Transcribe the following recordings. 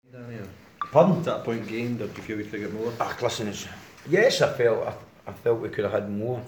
Pardon? Is that a point gained, or do you feel we could get more? Listen, yes, I felt we could have had more.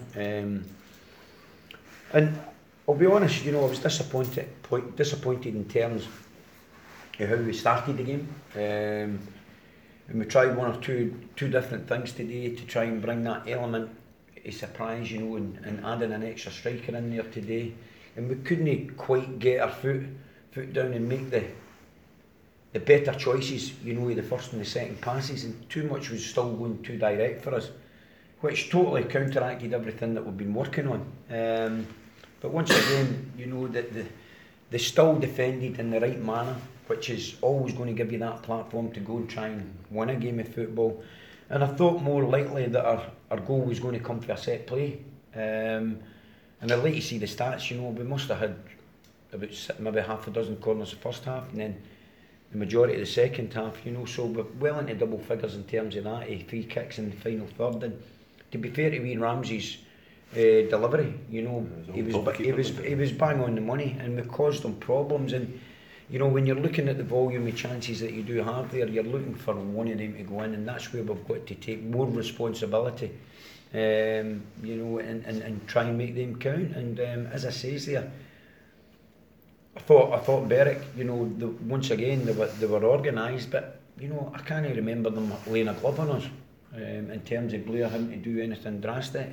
And I'll be honest, I was disappointed in terms of how we started the game. And we tried one or two different things today to try and bring that element of surprise, and adding an extra striker in there today. And we couldn't quite get our foot down and make the better choices, the first and the second passes, and too much was still going too direct for us, which totally counteracted everything that we've been working on. But once again, that they still defended in the right manner, which is always going to give you that platform to go and try and win a game of football. And I thought more likely that our goal was going to come for a set play. And I'd like to see the stats. We must have had about maybe half a dozen corners the first half, and then the majority of the second half, so we're well into double figures in terms of that, free kicks in the final third. And to be fair to Wayne Ramsey's delivery, he was bang on the money, and we caused them problems. And when you're looking at the volume of chances that you do have there, you're looking for one of them to go in, and that's where we've got to take more responsibility, and try and make them count. And as I says there, I thought Berwick, once again they were organised, but I can't remember them laying a glove on us in terms of Blair having to do anything drastic.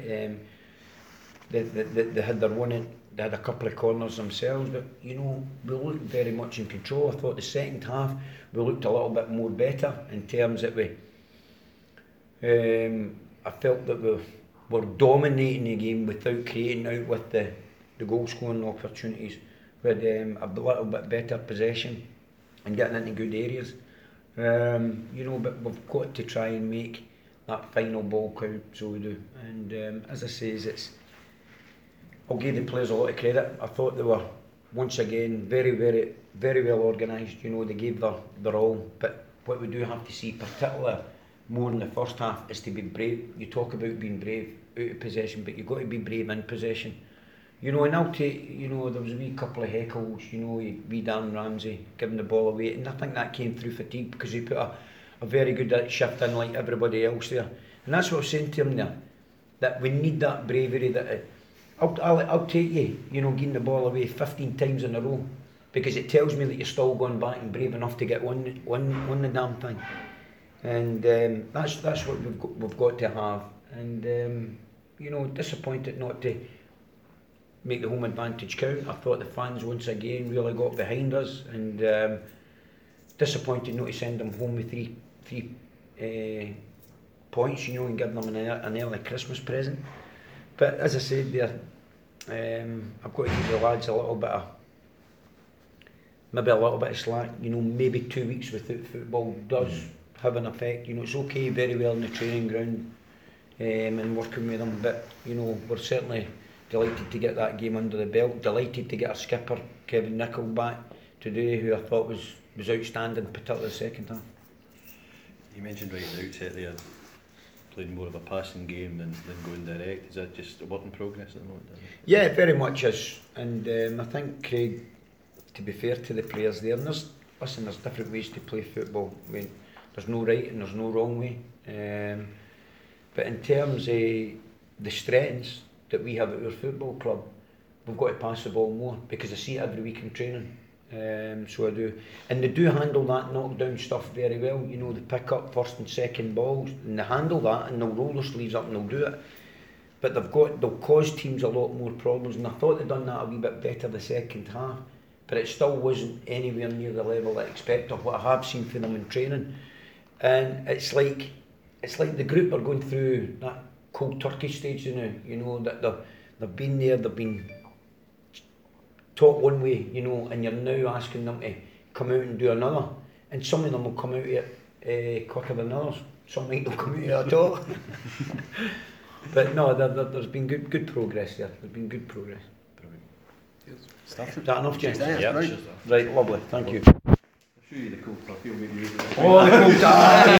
They had their one. They had a couple of corners themselves, but we looked very much in control. I thought the second half we looked a little bit more better in terms that I felt that we were dominating the game without creating out with the goal scoring opportunities. We had a little bit better possession and getting into good areas. But we've got to try and make that final ball count, so we do. And as I say, I'll give the players a lot of credit. I thought they were, once again, very, very, very well organised. They gave their all. But what we do have to see, particularly more in the first half, is to be brave. You talk about being brave out of possession, but you've got to be brave in possession. And I'll take, there was a wee couple of heckles, wee Darren Ramsey giving the ball away, and I think that came through fatigue because he put a very good shift in like everybody else there. And that's what I was saying to him there, that we need that bravery. That I'll take you, getting the ball away 15 times in a row, because it tells me that you're still going back and brave enough to get one the damn thing. And that's what we've got to have. And disappointed not to make the home advantage count. I thought the fans once again really got behind us, and disappointed not to send them home with three points, and give them an early Christmas present. But as I said there, I've got to give the lads a little bit of slack. Maybe 2 weeks without football does have an effect. It's okay very well in the training ground and working with them, but we're certainly delighted to get that game under the belt, delighted to get our skipper Kevin Nicol back today, who I thought was outstanding, particularly the second half. You mentioned right at the outset there, playing more of a passing game than going direct. Is that just a work in progress at the moment? Yeah, it very much is. And I think, Craig, to be fair to the players there, and there's different ways to play football. I mean, there's no right and there's no wrong way. But in terms of the strengths that we have at our football club, we've got to pass the ball more, because I see it every week in training. So I do, and they do handle that knockdown stuff very well. They pick up first and second balls, and they handle that, and they'll roll their sleeves up and they'll do it. But they'll cause teams a lot more problems, and I thought they'd done that a wee bit better the second half. But it still wasn't anywhere near the level I expect of what I have seen from them in training. And it's like the group are going through that cold turkey stage now. That they've been there, they've been taught one way, and you're now asking them to come out and do another. And some of them will come out of it quicker than others. Some might not come out of it at all. But no, there's been good progress there. There's been good progress. Is that enough, James? Yeah. Right, lovely. Thank you. I'll show you the cold turkey. Oh, the cold turkey!